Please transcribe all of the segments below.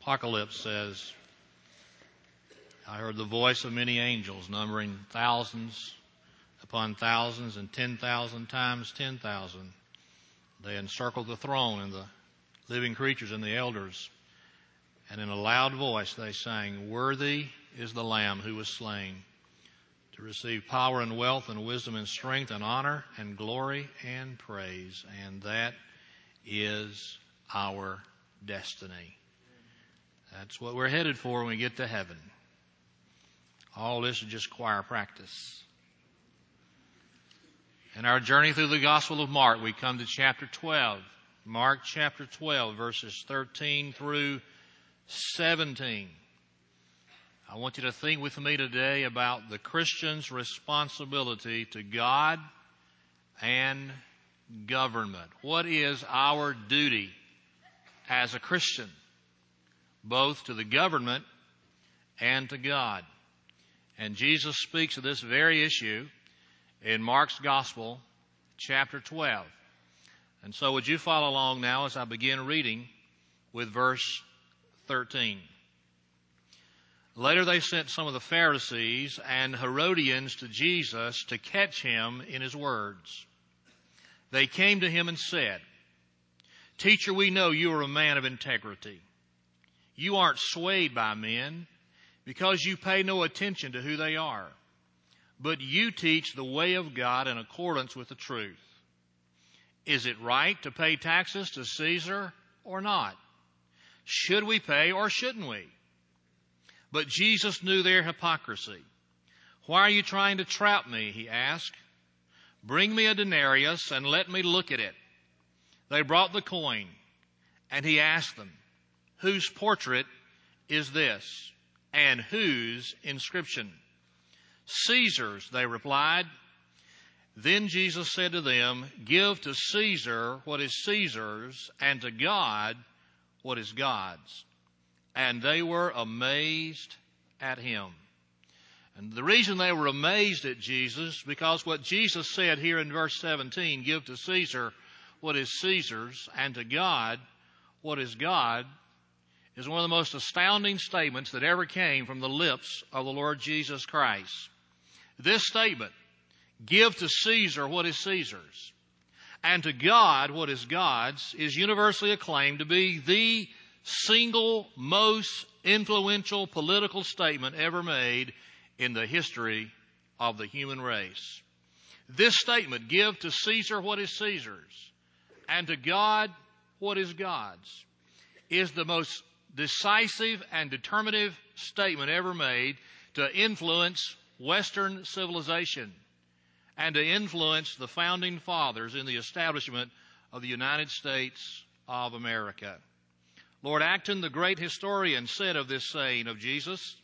Apocalypse says, I heard the voice of many angels, numbering thousands upon thousands and 10,000 times 10,000. They encircled the throne and the living creatures and the elders. And in a loud voice they sang, Worthy is the Lamb who was slain to receive power and wealth and wisdom and strength and honor and glory and praise. And that is our destiny. That's what we're headed for when we get to heaven. All this is just choir practice. In our journey through the Gospel of Mark, we come to chapter 12. Mark chapter 12, verses 13 through 17. I want you to think with me today about the Christian's responsibility to God and government. What is our duty as a Christian, both to the government and to God? And Jesus speaks of this very issue in Mark's Gospel, chapter 12. And so would you follow along now as I begin reading with verse 13. Later they sent some of the Pharisees and Herodians to Jesus to catch him in his words. They came to him and said, Teacher, we know you are a man of integrity. You aren't swayed by men because you pay no attention to who they are, but you teach the way of God in accordance with the truth. Is it right to pay taxes to Caesar or not? Should we pay or shouldn't we? But Jesus knew their hypocrisy. Why are you trying to trap me? He asked. Bring me a denarius and let me look at it. They brought the coin, and he asked them, Whose portrait is this, and whose inscription? Caesar's, they replied. Then Jesus said to them, Give to Caesar what is Caesar's, and to God what is God's. And they were amazed at him. And the reason they were amazed at Jesus, because what Jesus said here in verse 17, Give to Caesar what is Caesar's, and to God what is God, is one of the most astounding statements that ever came from the lips of the Lord Jesus Christ. This statement, Give to Caesar what is Caesar's, and to God what is God's, is universally acclaimed to be the single most influential political statement ever made in the history of the human race. This statement, Give to Caesar what is Caesar's, and to God what is God's, is the most decisive and determinative statement ever made to influence Western civilization and to influence the founding fathers in the establishment of the United States of America. Lord Acton, the great historian, said of this saying of Jesus,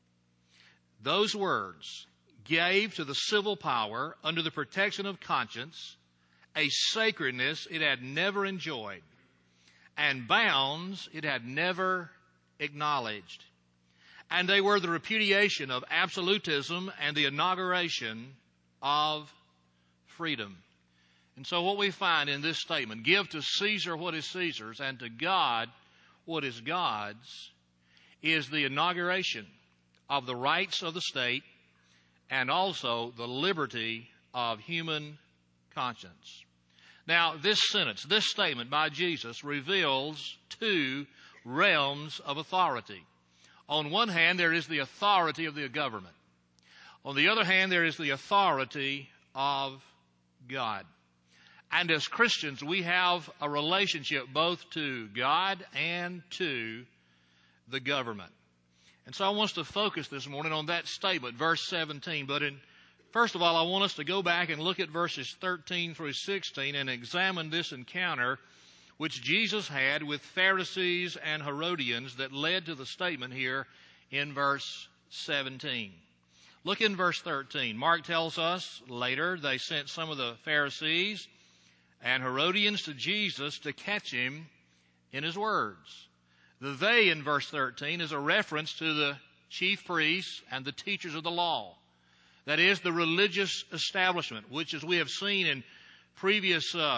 those words gave to the civil power under the protection of conscience a sacredness it had never enjoyed and bounds it had never acknowledged. And they were the repudiation of absolutism and the inauguration of freedom. And so what we find in this statement, Give to Caesar what is Caesar's and to God what is God's, is the inauguration of the rights of the state and also the liberty of human conscience. Now, this sentence, this statement by Jesus reveals two realms of authority. On one hand, there is the authority of the government. On the other hand, there is the authority of God. And as Christians, we have a relationship both to God and to the government. And so I want us to focus this morning on that statement, verse 17. But first of all, I want us to go back and look at verses 13 through 16 and examine this encounter which Jesus had with Pharisees and Herodians that led to the statement here in verse 17. Look in verse 13. Mark tells us later they sent some of the Pharisees and Herodians to Jesus to catch him in his words. The they in verse 13 is a reference to the chief priests and the teachers of the law. That is, the religious establishment, which, as we have seen in previous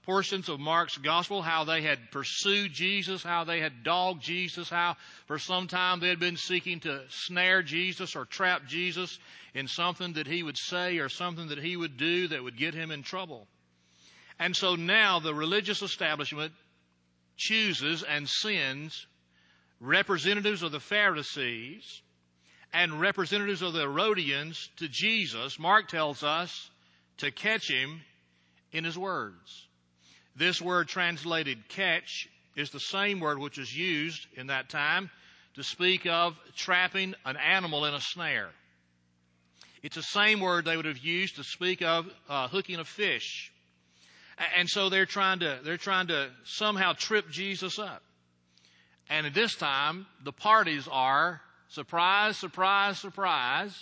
portions of Mark's gospel, how they had pursued Jesus, how they had dogged Jesus, how for some time they had been seeking to snare Jesus or trap Jesus in something that he would say or something that he would do that would get him in trouble. And so now the religious establishment chooses and sends representatives of the Pharisees and representatives of the Herodians to Jesus, Mark tells us, to catch him in his words. This word translated catch is the same word which was used in that time to speak of trapping an animal in a snare. It's the same word they would have used to speak of hooking a fish. And so they're trying to somehow trip Jesus up. And at this time, the parties are, surprise, surprise, surprise,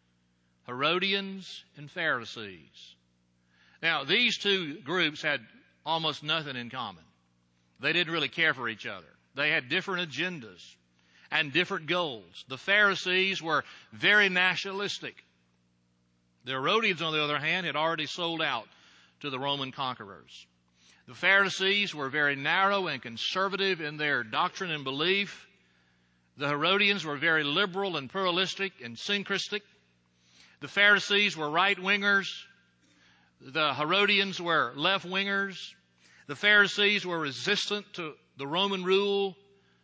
Herodians and Pharisees. Now, these two groups had almost nothing in common. They didn't really care for each other. They had different agendas and different goals. The Pharisees were very nationalistic. The Herodians, on the other hand, had already sold out to the Roman conquerors. The Pharisees were very narrow and conservative in their doctrine and belief. The Herodians were very liberal and pluralistic and syncretic. The Pharisees were right-wingers. The Herodians were left-wingers. The Pharisees were resistant to the Roman rule.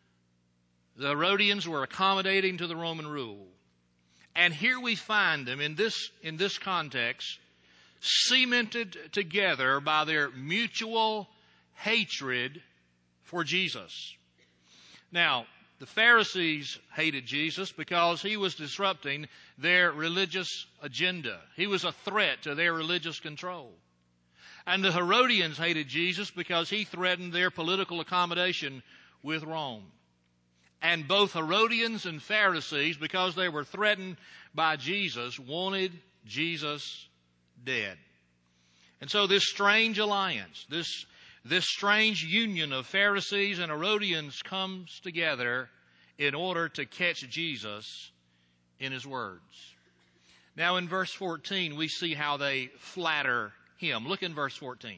The Herodians were accommodating to the Roman rule. And here we find them in this context, cemented together by their mutual hatred for Jesus. Now, the Pharisees hated Jesus because he was disrupting their religious agenda. He was a threat to their religious control. And the Herodians hated Jesus because he threatened their political accommodation with Rome. And both Herodians and Pharisees, because they were threatened by Jesus, wanted Jesus dead. And so this strange alliance, this strange union of Pharisees and Herodians comes together in order to catch Jesus in his words. Now in verse 14, we see how they flatter him. Look in verse 14.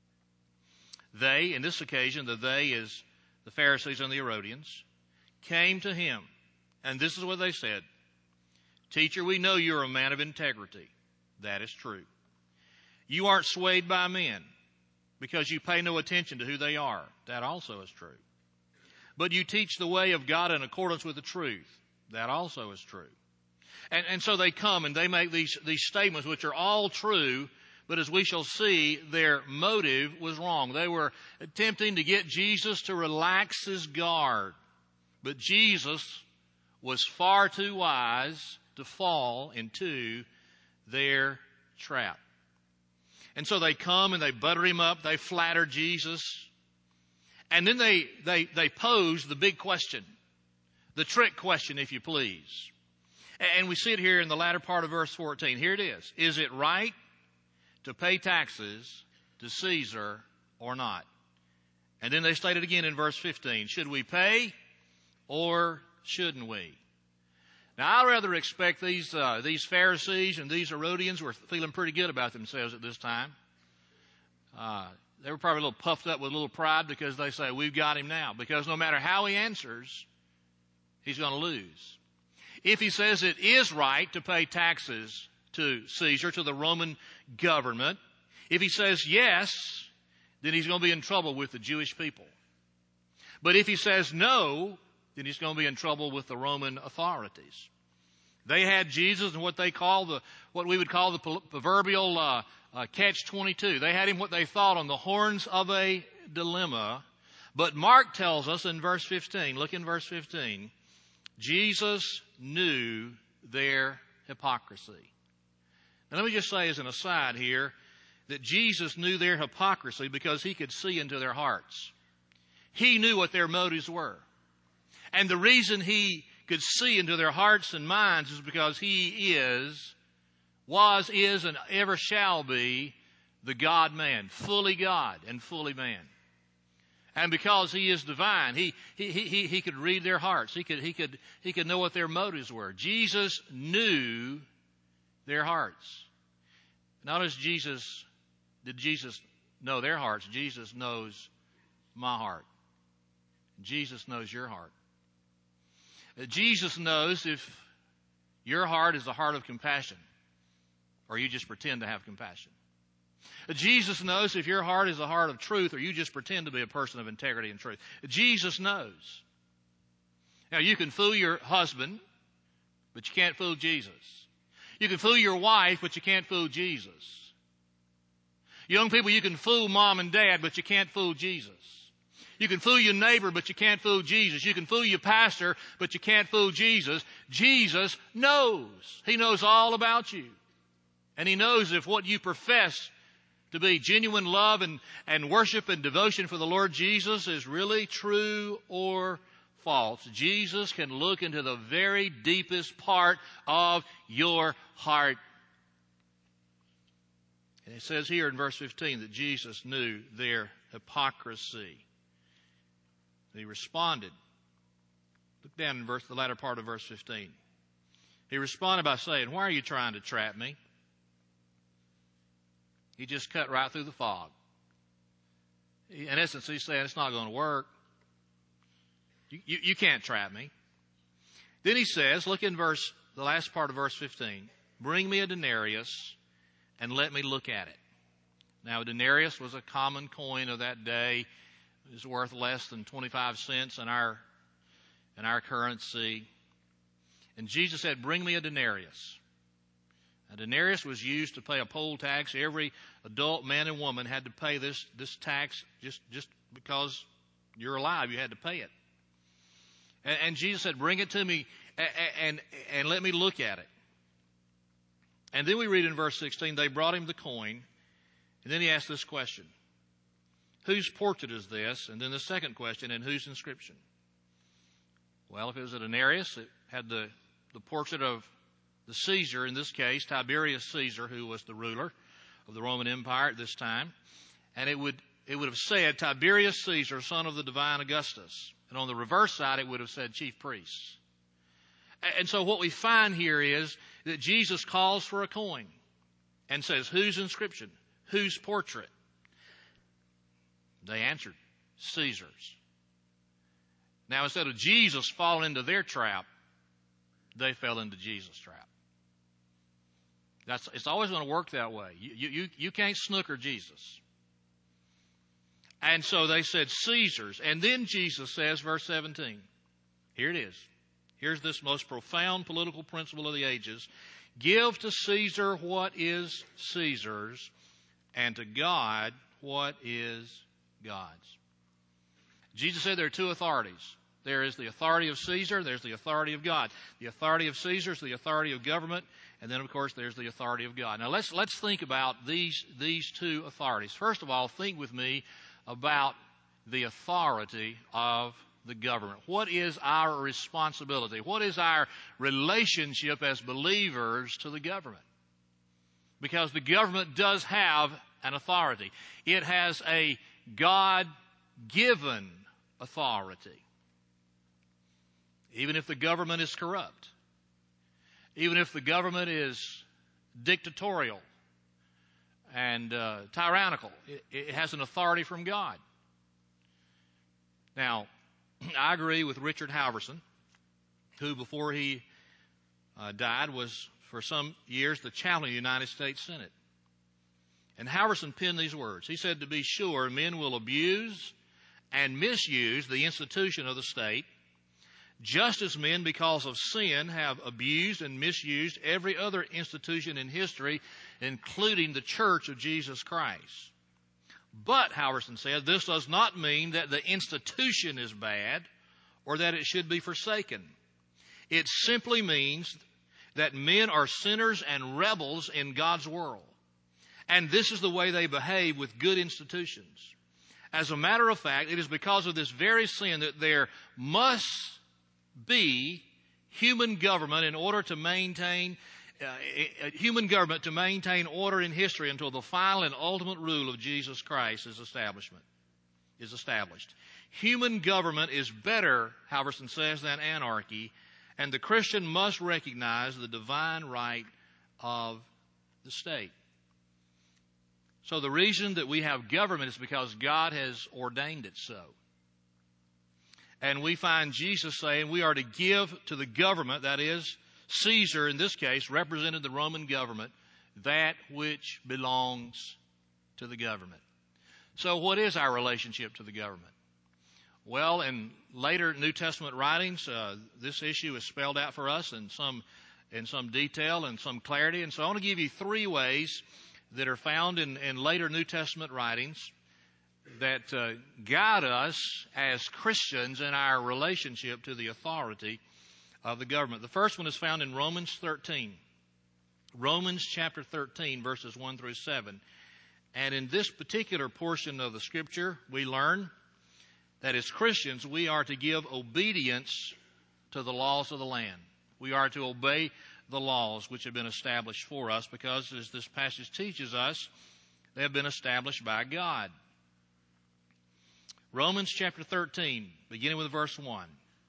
They, in this occasion, the they is the Pharisees and the Herodians, came to him. And this is what they said. Teacher, we know you're a man of integrity. That is true. You aren't swayed by men because you pay no attention to who they are. That also is true. But you teach the way of God in accordance with the truth. That also is true. And so they come and they make these statements which are all true, but as we shall see, their motive was wrong. They were attempting to get Jesus to relax his guard. But Jesus was far too wise to fall into their trap. And so they come and they butter him up. They flatter Jesus. And then they pose the big question, the trick question, if you please. And we see it here in the latter part of verse 14. Here it is. Is it right to pay taxes to Caesar or not? And then they state it again in verse 15. Should we pay or shouldn't we? Now, I rather expect these Pharisees and these Herodians were feeling pretty good about themselves at this time. They were probably a little puffed up with a little pride because they say, we've got him now. Because no matter how he answers, he's going to lose. If he says it is right to pay taxes to Caesar, to the Roman government, if he says yes, then he's going to be in trouble with the Jewish people. But if he says no, then he's going to be in trouble with the Roman authorities. They had Jesus in what we would call the proverbial catch-22. They had him what they thought on the horns of a dilemma. But Mark tells us in verse 15, look in verse 15, Jesus knew their hypocrisy. Now let me just say as an aside here that Jesus knew their hypocrisy because he could see into their hearts. He knew what their motives were. And the reason he could see into their hearts and minds is because he was, and ever shall be the God-man, fully God and fully man. And because he is divine, he could read their hearts. He could know what their motives were. Jesus knew their hearts. Not as did Jesus know their hearts. Jesus knows my heart. Jesus knows your heart. Jesus knows if your heart is a heart of compassion or you just pretend to have compassion. Jesus knows if your heart is a heart of truth or you just pretend to be a person of integrity and truth. Jesus knows. Now, you can fool your husband, but you can't fool Jesus. You can fool your wife, but you can't fool Jesus. Young people, you can fool mom and dad, but you can't fool Jesus. You can fool your neighbor, but you can't fool Jesus. You can fool your pastor, but you can't fool Jesus. Jesus knows. He knows all about you. And He knows if what you profess to be genuine love and worship and devotion for the Lord Jesus is really true or false. Jesus can look into the very deepest part of your heart. And it says here in verse 15 that Jesus knew their hypocrisy. He responded. Look down in the latter part of verse 15. He responded by saying, "Why are you trying to trap me?" He just cut right through the fog. In essence, he's saying, it's not going to work. You can't trap me. Then he says, look in the last part of verse 15, "Bring me a denarius and let me look at it." Now, a denarius was a common coin of that day. It was worth less than 25 cents in our currency. And Jesus said, "Bring me a denarius." A denarius was used to pay a poll tax. Every adult man and woman had to pay this tax just because you're alive. You had to pay it. And Jesus said, "Bring it to me and let me look at it." And then we read in verse 16, they brought him the coin. And then he asked this question, "Whose portrait is this?" And then the second question, "And whose inscription?" Well, if it was a denarius, it had the portrait of the Caesar, in this case, Tiberius Caesar, who was the ruler of the Roman Empire at this time. And it would have said, "Tiberius Caesar, son of the divine Augustus." And on the reverse side, it would have said, "Chief priests." And so what we find here is that Jesus calls for a coin and says, "Whose inscription? Whose portrait?" They answered, "Caesar's." Now, instead of Jesus falling into their trap, they fell into Jesus' trap. It's always going to work that way. You can't snooker Jesus. And so they said, "Caesar's." And then Jesus says, verse 17, here it is. Here's this most profound political principle of the ages. "Give to Caesar what is Caesar's, and to God what is God's." Jesus said there are two authorities. There is the authority of Caesar, there's the authority of God. The authority of Caesar is the authority of government, and then, of course, there's the authority of God. Now, let's think about these two authorities. First of all, think with me about the authority of the government. What is our responsibility? What is our relationship as believers to the government? Because the government does have an authority. It has a God-given authority. Even if the government is corrupt, even if the government is dictatorial and tyrannical, it has an authority from God. Now, I agree with Richard Halverson, who before he died was for some years the chaplain of the United States Senate. And Halverson penned these words. He said, "To be sure, men will abuse and misuse the institution of the state, just as men, because of sin, have abused and misused every other institution in history, including the Church of Jesus Christ. But," Halverson said, "this does not mean that the institution is bad or that it should be forsaken. It simply means that men are sinners and rebels in God's world. And this is the way they behave with good institutions. As a matter of fact, it is because of this very sin that there must be human government in order to maintain order in history until the final and ultimate rule of Jesus Christ is established. Human government is better," Halverson says, "than anarchy, and the Christian must recognize the divine right of the state." So the reason that we have government is because God has ordained it so. And we find Jesus saying we are to give to the government, that is, Caesar in this case represented the Roman government, that which belongs to the government. So what is our relationship to the government? Well, in later New Testament writings, this issue is spelled out for us in some detail and some clarity. And so I want to give you three ways that are found in later New Testament writings that guide us as Christians in our relationship to the authority of the government. The first one is found in Romans 13. Romans chapter 13, verses 1 through 7. And in this particular portion of the Scripture, we learn that as Christians, we are to give obedience to the laws of the land. We are to obey the laws which have been established for us because, as this passage teaches us, they have been established by God. Romans chapter 13, beginning with verse 1.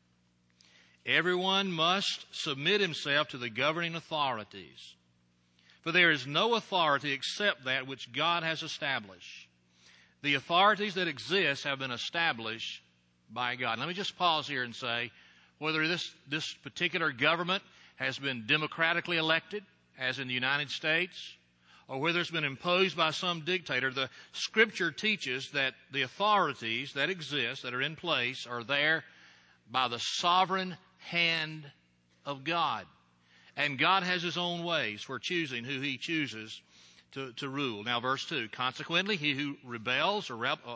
Everyone must submit himself to the governing authorities, for there is no authority except that which God has established. The authorities that exist have been established by God. Let me just pause here and say, whether this particular government has been democratically elected, as in the United States, or whether it's been imposed by some dictator, the Scripture teaches that the authorities that exist, that are in place, are there by the sovereign hand of God. And God has His own ways for choosing who He chooses to rule. Now, verse 2, consequently, he who rebels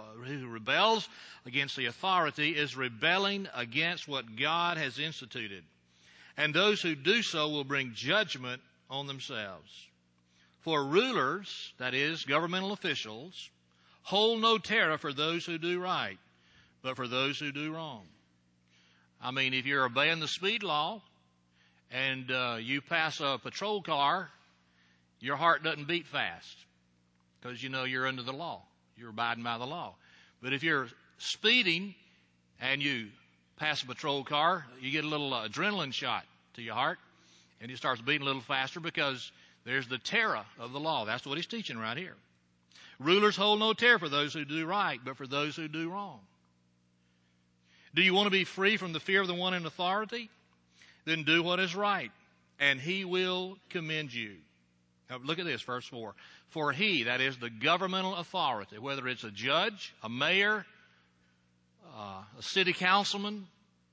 against the authority is rebelling against what God has instituted. And those who do so will bring judgment on themselves. For rulers, that is, governmental officials, hold no terror for those who do right, but for those who do wrong. I mean, if you're obeying the speed law and you pass a patrol car, your heart doesn't beat fast because you know you're under the law. You're abiding by the law. But if you're speeding and you pass a patrol car, you get a little adrenaline shot to your heart, and it starts beating a little faster because there's the terror of the law. That's what he's teaching right here. Rulers hold no terror for those who do right, but for those who do wrong. Do you want to be free from the fear of the one in authority? Then do what is right, and he will commend you. Now look at this, verse 4. For he, that is the governmental authority, whether it's a judge, a mayor, a city councilman,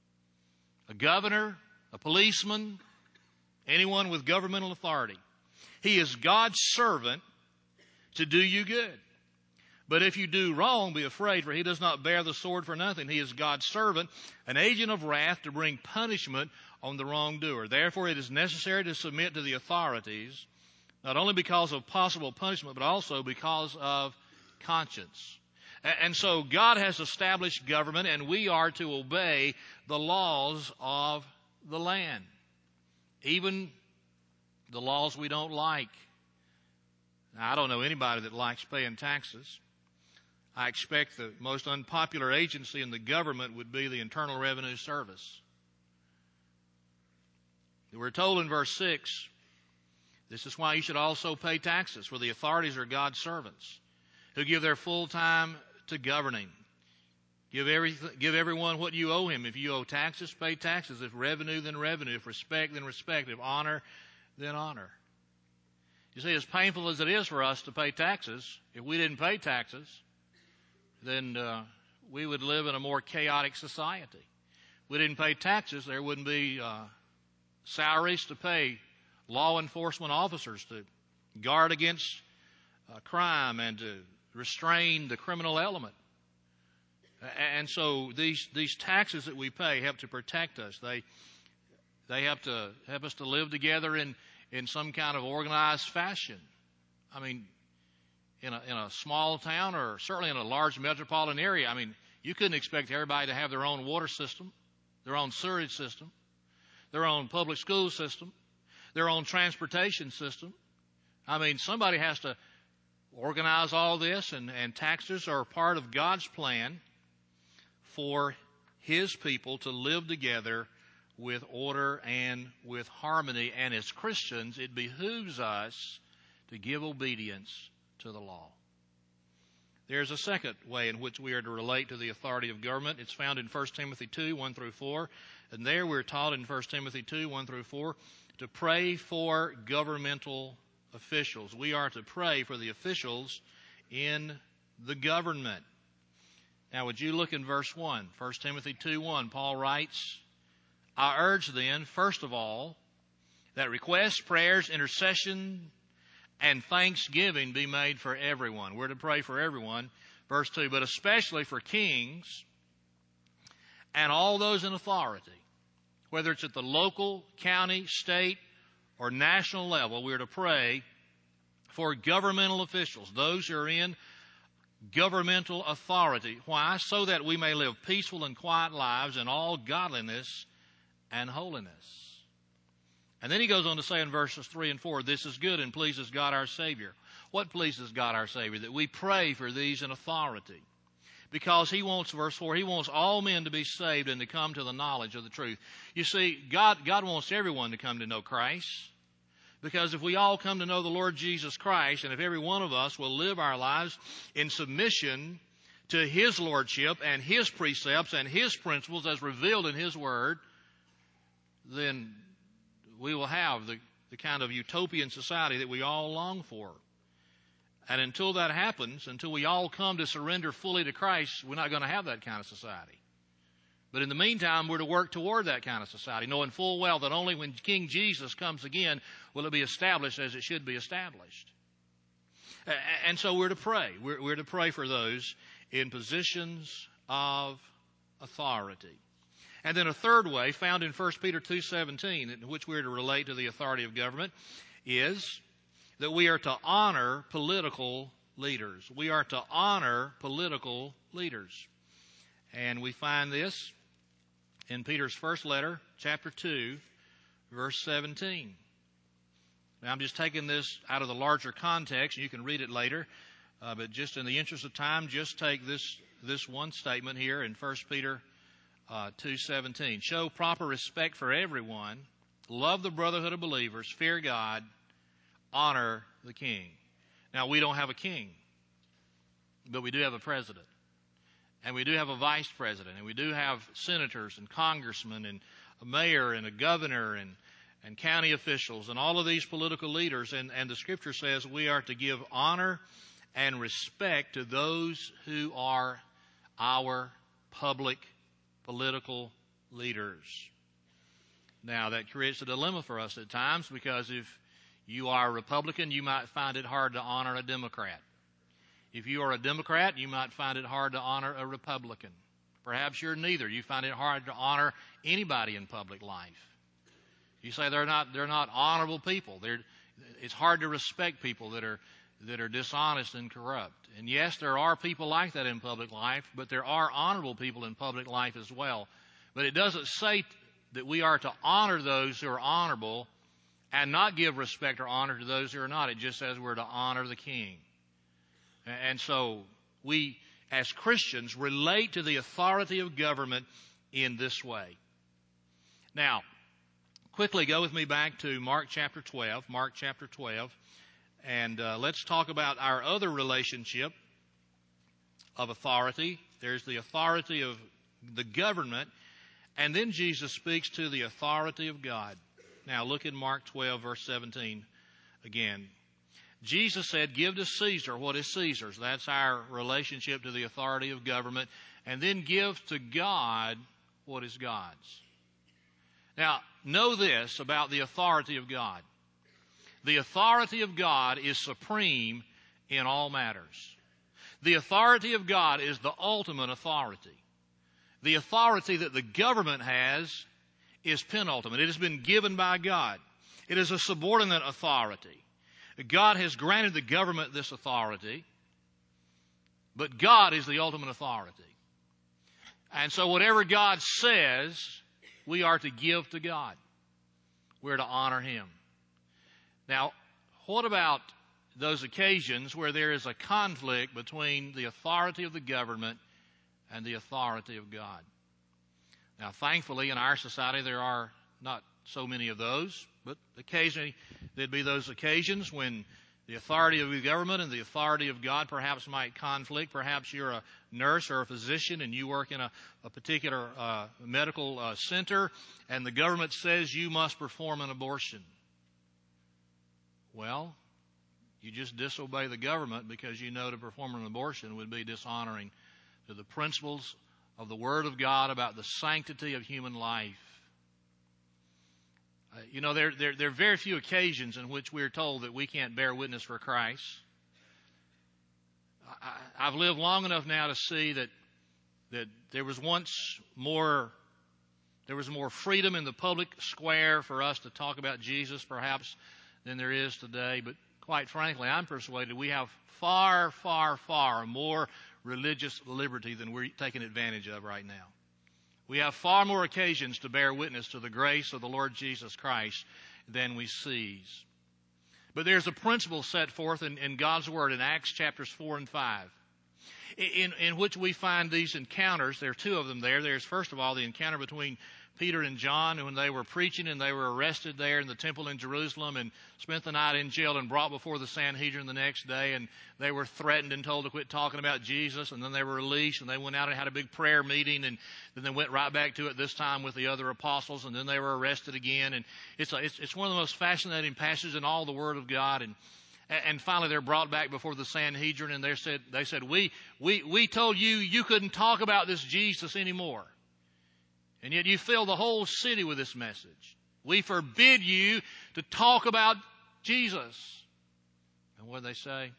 a governor, a policeman, anyone with governmental authority, he is God's servant to do you good. But if you do wrong, be afraid, for he does not bear the sword for nothing. He is God's servant, an agent of wrath to bring punishment on the wrongdoer. Therefore, it is necessary to submit to the authorities, not only because of possible punishment, but also because of conscience. And so God has established government, and we are to obey the laws of the land, even the laws we don't like. Now, I don't know anybody that likes paying taxes. I expect the most unpopular agency in the government would be the Internal Revenue Service. We're told in verse 6, this is why you should also pay taxes, for the authorities are God's servants who give their full time to governing. Give everyone what you owe him. If you owe taxes, pay taxes. If revenue, then revenue. If respect, then respect. If honor, then honor. You see, as painful as it is for us to pay taxes, if we didn't pay taxes, then we would live in a more chaotic society. If we didn't pay taxes, there wouldn't be salaries to pay law enforcement officers to guard against crime and to restrain the criminal element. And so these taxes that we pay help to protect us. They help us to live together in some kind of organized fashion. I mean, in a small town or certainly in a large metropolitan area, I mean, you couldn't expect everybody to have their own water system, their own sewage system, their own public school system, their own transportation system. I mean, somebody has to organize all this, and taxes are part of God's plan for His people to live together with order and with harmony. And as Christians, it behooves us to give obedience to the law. there's a second way in which we are to relate to the authority of government. It's found in 1 Timothy 2, 1 through 4. And there we're taught in 1 Timothy 2, 1 through 4, to pray for governmental officials. We are to pray for the officials in the government. Now, would you look in verse 1? 1 Timothy 2, 1, Paul writes, I urge then, first of all, that requests, prayers, intercession, and thanksgiving be made for everyone. We're to pray for everyone. Verse 2, but especially for kings and all those in authority, whether it's at the local, county, state, or national level. We're to pray for governmental officials, those who are in governmental authority. Why? So that we may live peaceful and quiet lives in all godliness and holiness. And then he goes on to say in verses 3 and 4, this is good and pleases God our Savior. What pleases God our Savior? That we pray for these in authority. Because he wants, verse 4, he wants all men to be saved and to come to the knowledge of the truth. You see, God wants everyone to come to know Christ. Because if we all come to know the Lord Jesus Christ, and if every one of us will live our lives in submission to His Lordship and His precepts and His principles as revealed in His Word, then we will have the kind of utopian society that we all long for. And until that happens, until we all come to surrender fully to Christ, we're not going to have that kind of society. But in the meantime, we're to work toward that kind of society, knowing full well that only when King Jesus comes again will it be established as it should be established. And so we're to pray. We're to pray for those in positions of authority. And then a third way, found in 1 Peter 2:17, in which we're to relate to the authority of government, is that we are to honor political leaders. We are to honor political leaders. And we find this in Peter's first letter, chapter 2, verse 17. Now, I'm just taking this out of the larger context, and you can read it later. But just in the interest of time, just take this one statement here in 1 Peter 2:17. Show proper respect for everyone. Love the brotherhood of believers. Fear God. Honor the king. Now, we don't have a king, but we do have a president. And we do have a vice president. And we do have senators and congressmen and a mayor and a governor and county officials and all of these political leaders. And the Scripture says we are to give honor and respect to those who are our public political leaders. Now, that creates a dilemma for us at times, because if you are a Republican, you might find it hard to honor a Democrat. If you are a Democrat, you might find it hard to honor a Republican. Perhaps you're neither. You find it hard to honor anybody in public life. You say they're not honorable people. It's hard to respect people that are dishonest and corrupt. And yes, there are people like that in public life, but there are honorable people in public life as well. But it doesn't say that we are to honor those who are honorable and not give respect or honor to those who are not. It just says we're to honor the king. And so we, as Christians, relate to the authority of government in this way. Now, quickly go with me back to Mark chapter 12. Mark chapter 12. And let's talk about our other relationship of authority. There's the authority of the government. And then Jesus speaks to the authority of God. Now look in Mark 12, verse 17 again. Jesus said, give to Caesar what is Caesar's. That's our relationship to the authority of government. And then give to God what is God's. Now, know this about the authority of God. The authority of God is supreme in all matters. The authority of God is the ultimate authority. The authority that the government has is penultimate. It has been given by God. It is a subordinate authority. God has granted the government this authority, but God is the ultimate authority. And so whatever God says, we are to give to God. We're to honor Him. Now, what about those occasions where there is a conflict between the authority of the government and the authority of God? Now, thankfully, in our society, there are not so many of those, but occasionally there'd be those occasions when The authority of the government and the authority of God perhaps might conflict. Perhaps you're a nurse or a physician and you work in a particular medical center, and the government says you must perform an abortion. Well, you just disobey the government because you know to perform an abortion would be dishonoring to the principles of the Word of God about the sanctity of human life. There are very few occasions in which we are told that we can't bear witness for Christ. I've lived long enough now to see that there was more freedom in the public square for us to talk about Jesus, perhaps, than there is today. But quite frankly, I'm persuaded we have far, far, far more religious liberty than we're taking advantage of right now. We have far more occasions to bear witness to the grace of the Lord Jesus Christ than we seize. But there's a principle set forth in God's Word in Acts chapters 4 and 5, in which we find these encounters. There are two of them there. There's, first of all, the encounter between Peter and John when they were preaching and they were arrested there in the temple in Jerusalem and spent the night in jail and brought before the Sanhedrin the next day, and they were threatened and told to quit talking about Jesus, and then they were released and they went out and had a big prayer meeting, and then they went right back to it, this time with the other apostles, and then they were arrested again. And it's one of the most fascinating passages in all the Word of God. And finally they're brought back before the Sanhedrin, and they said we told you couldn't talk about this Jesus anymore. And yet you fill the whole city with this message. We forbid you to talk about Jesus. And what do they say?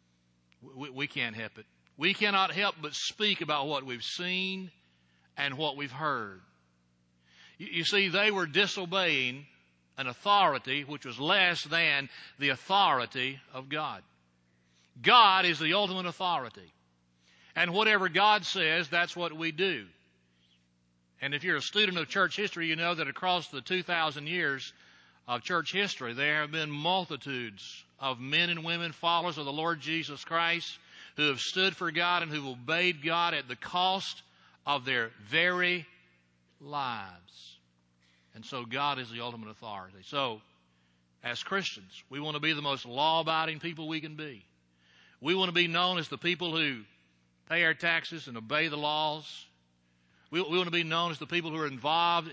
We can't help it. We cannot help but speak about what we've seen and what we've heard. You see, they were disobeying an authority which was less than the authority of God. God is the ultimate authority. And whatever God says, that's what we do. And if you're a student of church history, you know that across the 2,000 years of church history, there have been multitudes of men and women, followers of the Lord Jesus Christ, who have stood for God and who have obeyed God at the cost of their very lives. And so God is the ultimate authority. So, as Christians, we want to be the most law-abiding people we can be. We want to be known as the people who pay our taxes and obey the laws. We want to be known as the people who are involved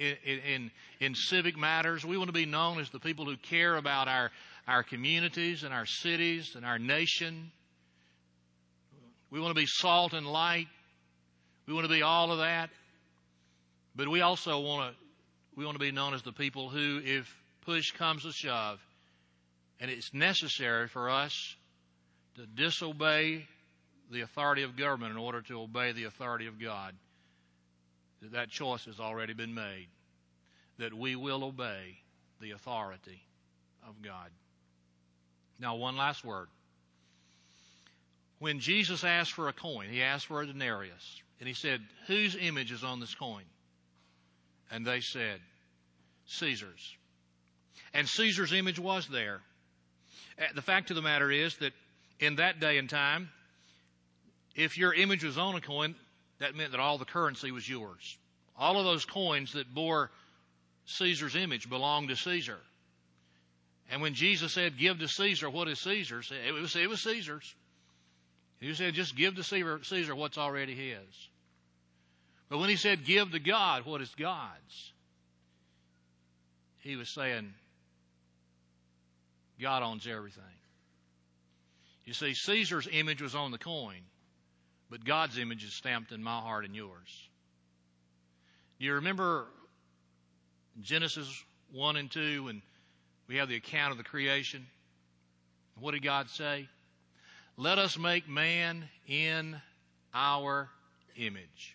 in civic matters. We want to be known as the people who care about our communities and our cities and our nation. We want to be salt and light. We want to be all of that. But we also want to be known as the people who, if push comes to shove, and it's necessary for us to disobey the authority of government in order to obey the authority of God, that choice has already been made, that we will obey the authority of God. Now, one last word. When Jesus asked for a coin, he asked for a denarius, and he said, "Whose image is on this coin?" And they said, "Caesar's." And Caesar's image was there. The fact of the matter is that in that day and time, if your image was on a coin, that meant that all the currency was yours. All of those coins that bore Caesar's image belonged to Caesar. And when Jesus said, "Give to Caesar what is Caesar's," it was Caesar's. He said, just give to Caesar what's already his. But when he said, "Give to God what is God's," he was saying, God owns everything. You see, Caesar's image was on the coin, but God's image is stamped in my heart and yours. You remember Genesis 1 and 2, and we have the account of the creation. What did God say? Let us make man in our image.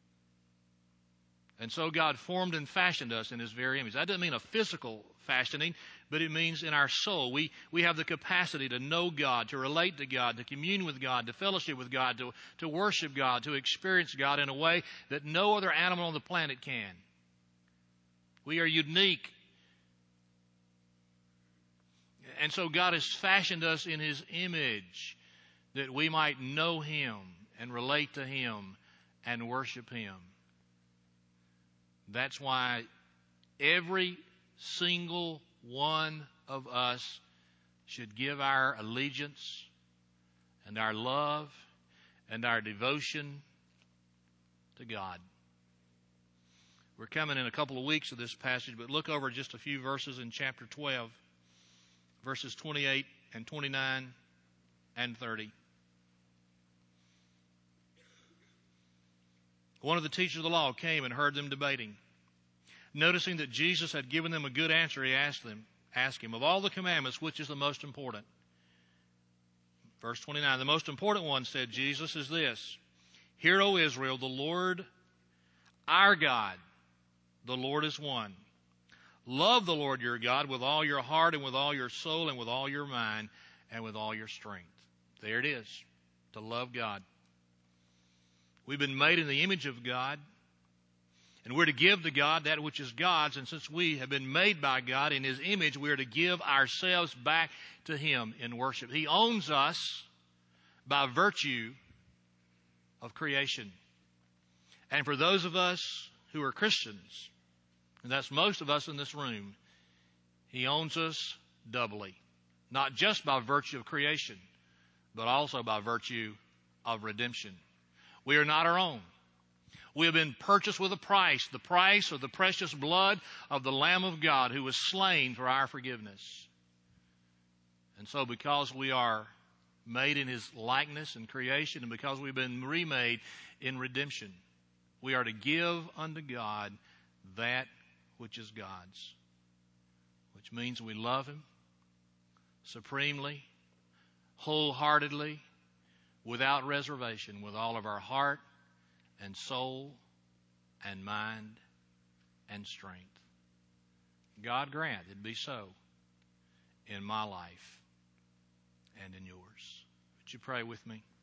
And so God formed and fashioned us in His very image. That doesn't mean a physical fashioning, but it means in our soul. We have the capacity to know God, to relate to God, to commune with God, to fellowship with God, to worship God, to experience God in a way that no other animal on the planet can. We are unique. And so God has fashioned us in His image that we might know Him and relate to Him and worship Him. That's why every single one of us should give our allegiance and our love and our devotion to God. We're coming in a couple of weeks of this passage, but look over just a few verses in chapter 12, verses 28 and 29 and 30. One of the teachers of the law came and heard them debating. Noticing that Jesus had given them a good answer, he asked him, of all the commandments, which is the most important? Verse 29, the most important one, said Jesus, is this. Hear, O Israel, the Lord our God, the Lord is one. Love the Lord your God with all your heart and with all your soul and with all your mind and with all your strength. There it is, to love God. We've been made in the image of God, and we're to give to God that which is God's. And since we have been made by God in His image, we are to give ourselves back to Him in worship. He owns us by virtue of creation. And for those of us who are Christians, and that's most of us in this room, He owns us doubly. Not just by virtue of creation, but also by virtue of redemption. We are not our own. We have been purchased with a price, the price of the precious blood of the Lamb of God who was slain for our forgiveness. And so because we are made in His likeness and creation, and because we've been remade in redemption, we are to give unto God that which is God's, which means we love Him supremely, wholeheartedly, without reservation, with all of our heart and soul and mind and strength. God grant it be so in my life and in yours. Would you pray with me?